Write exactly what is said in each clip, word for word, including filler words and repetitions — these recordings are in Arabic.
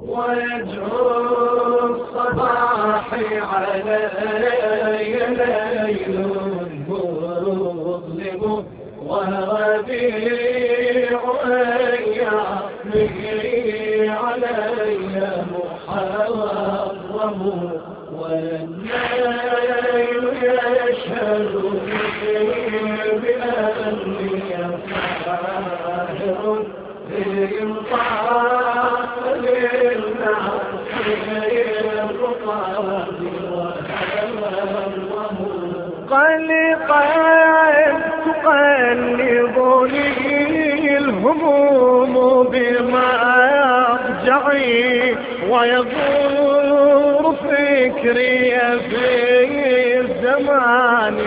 ويجعو الصباح علي ليل مظلم وربيع أيامه علي محرم والليل يشهد بأني ساهر إن طاف للناس الرقاد وهمه قلقت تقلبني الهموم بمرجعي ويدور فكري في الزمان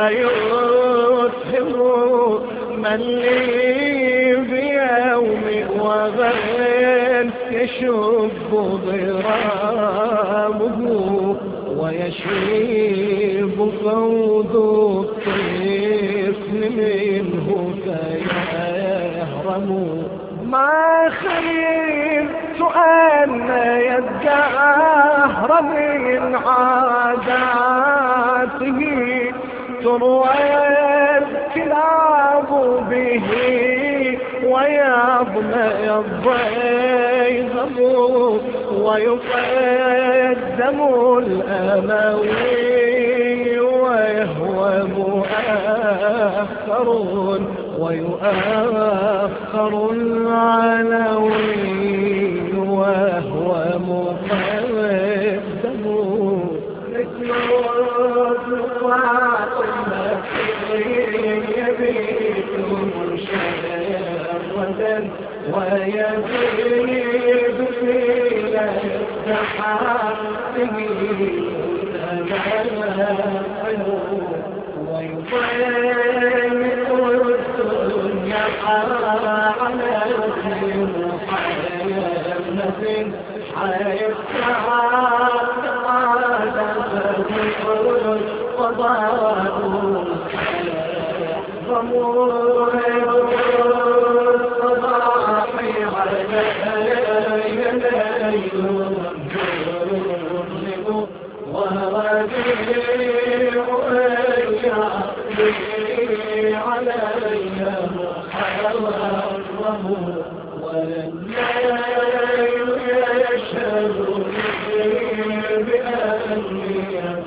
ويتهم من لي بيومي وغد يشب ضرامه ويشيب فوض الطفل منه فيهرم ما خيرت أن يدهر من عاداته تروى الكلاب به ويظمأ الضيظم ويقدم الأموي ويهو مؤخر ويؤخر العلوي وهو مقدم مثل فاطمة يبيت مشردا ويزيد في السحاب ويطيق الدنيا على محمد حيث تعالى القضاء ضمور الصباح علي ليل مظلم وربيع أيامه علي محرم والليل يشهد بأني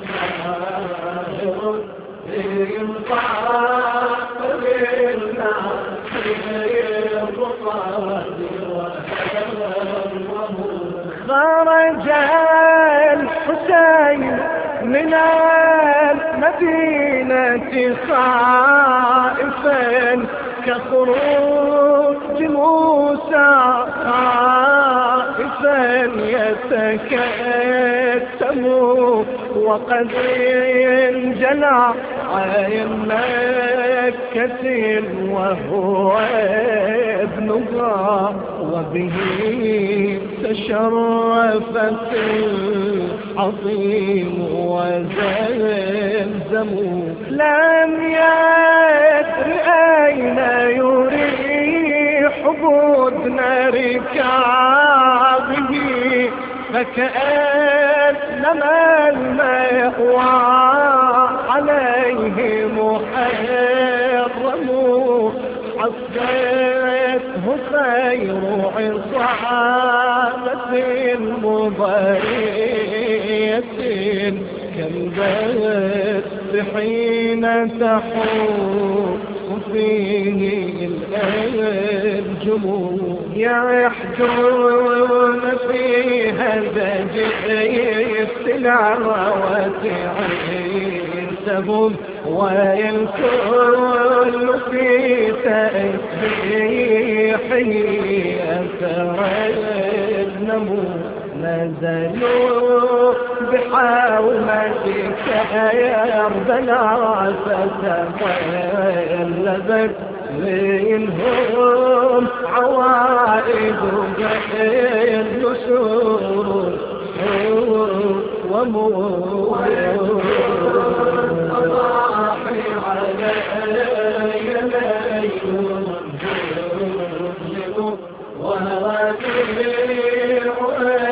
ساهر إن طاف للناس الرقاد وهمه خرج الحسين من المدينة خائفا كخروج موسى خائفا يتكتم وقد انجلى عين مكة وهو ابنها وبه تشرفت العظيم وزلزم لم يدر أين يريح بدن ركابه فكأنما المأوى عليه محرم عصته خير عصابة مضرية كالبث حين تحوم فيه الأنجم يحجون فيها الزجاج التلاوة عيسهم والكل في تسبيحه أثر النمو نزلوا بحومتك يا ربنا فتقلبت منهم عوائد النسور ومور الصباح علي ليل مظلم وربيع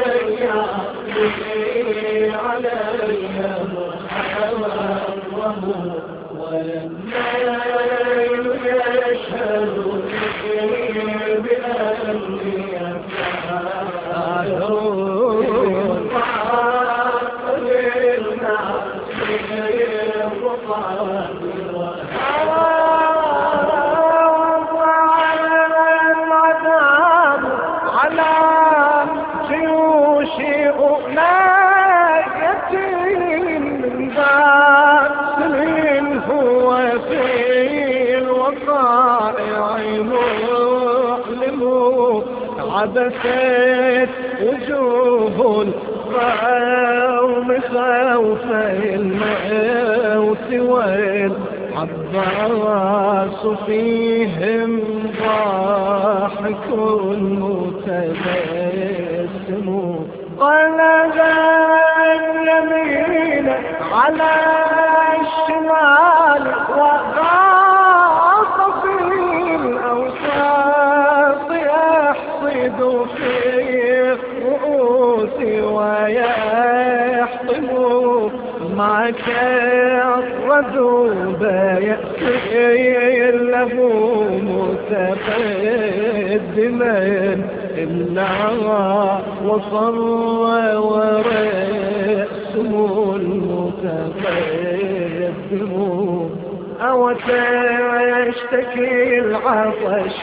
عبست وجوه القوم خوف الموت والعباس فيهم ضاحك متبسم قلب اليمين على الشمال وغاص في الأوساط يحصد في الرؤوس ويحطم معك الردوب يأتي له متقدما إلا وصر ورأسه المتقدم أو تشتكي العطش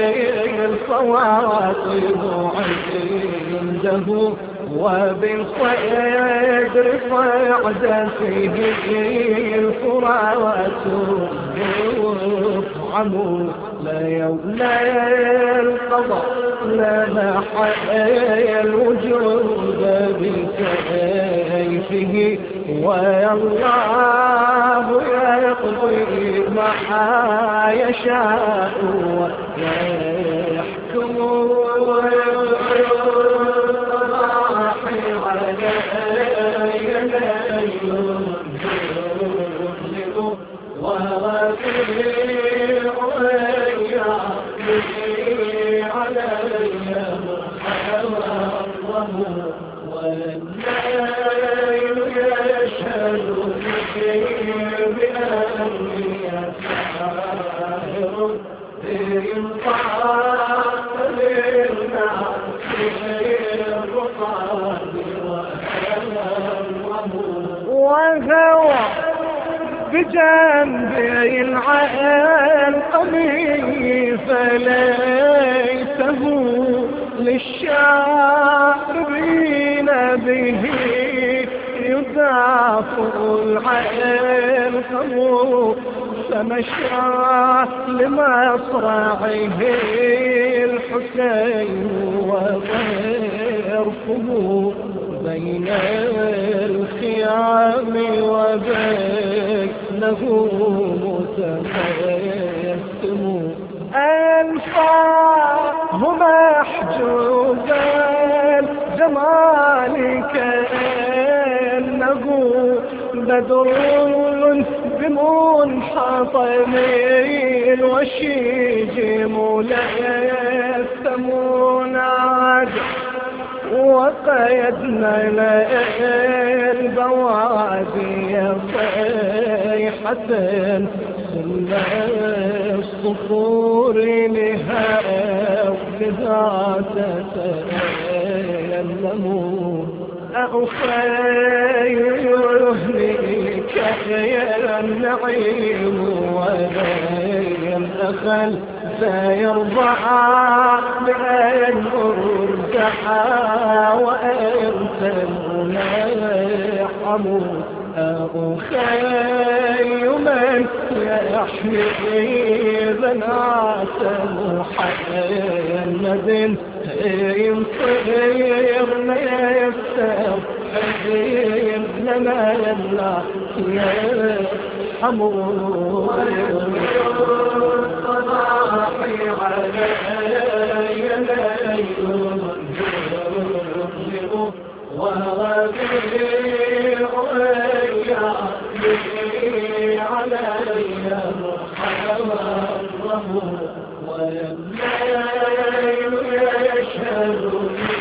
الفواطم عنده وبالصدر صعد فيه الفرات يفعموا لا يوم لا القضاء لا محيا الوجود بكيفه ويا الله يقضي ما يشاء ويحكم والليل يشهد بأني ساهر انطاق للناس الرقاد وهوى بجنبي العالقمي فليته للشاربين به يدافع العالقم فمشى لمصرعه الحسين وطرفه بين الخيام وبينه متقسم أنفاه محجوبا جمال كأنه بدر بمنحطم الوشيج ملثم نعد وقيدنا البوادي صيحة ثم الصخور لها وذات تتألم أخيرهنيك يا النعيم ويا الأخل سيرضى بأن أرتحى وأنت ملاحم أخي من يحمي بنات محمد ينصرنا يستر لنا يلا يرحمون الصباح علي ليل وربيع يحمي علي محرمه والليل يشهد